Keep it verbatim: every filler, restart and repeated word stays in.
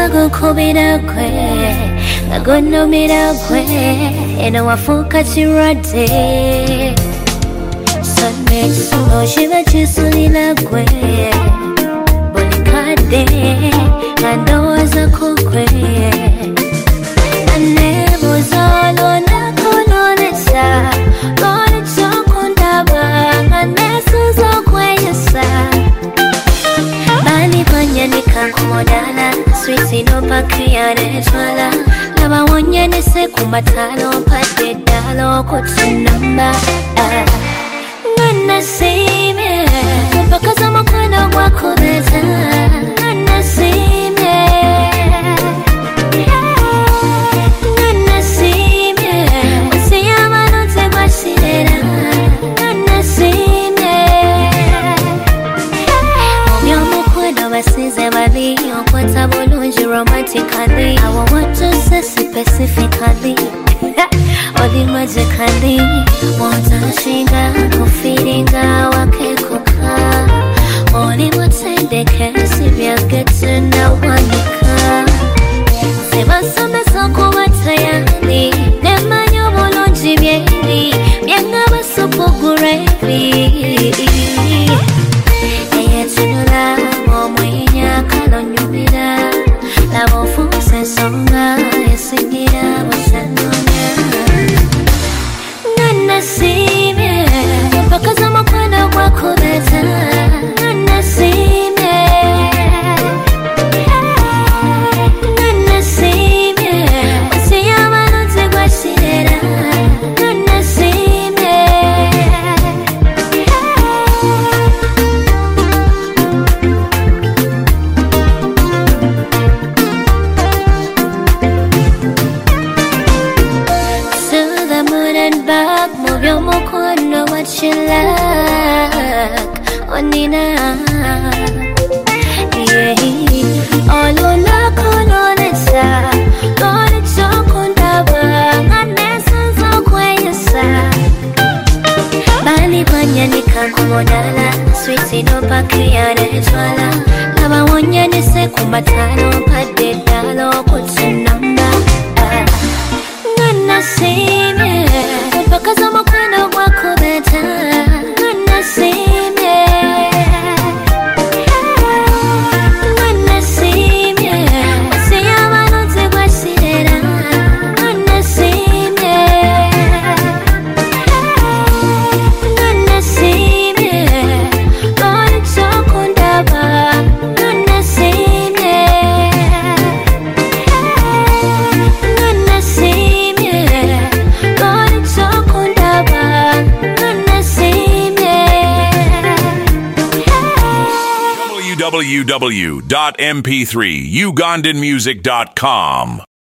Kubida kwe, nagono mira kwe, eno wafuka chirade. Sunday solo shiva chisulila kwe, bolikade, kandoza kukwe. Anebo zolo na kolonesa, kone chokundaba, kanesu zo kweyesa. Bani panya nikakumodala, sweetie no pakiyane chwala. Laba wanyane se kumbatalo, pade dalo kutunamba. Ngana sime, kupakaza mkwano kwa kubeza. Ngana sime, ngana sime, usiyama note kwa shidera. Ngana sime, mumyomu kweno basize bali, okwata bulungi romantically. I want to say specifically, only magically. Wantashinga kufiringa wakekuka, only mutendeke sibyagete na wanika. Sema some soko batayani, nemanyo bulungi byeri, byanga basupu gureli. Eye tunula omwinya kalonyumira, labo fuse songa esingira basanonya. Ngana sime, kupakaza mkwano kwa kubeza. Ngana sime, ngana sime, usiyama note kwa shidera. Ngana sime. To the moon and back, move your mukono, what you like, onina. Yeah, olola kolonesa, kone chokundaba, nganesa zo kweyesa. Bani panya nikakumodala, sweetie no pakiyane chwala. Laba wanyane se kumbatalo, pade dalo kutunamba. Ngana sime, kupakaza mkwano kwa kubeta. Ngana sime, ngana sime, usiyama note kwa shidera. Ngana sime, ngana sime, kone chokundaba. Ngana sime, ngana sime, kone chokundaba. Ngana sime. w w w dot m p three ugandan music dot com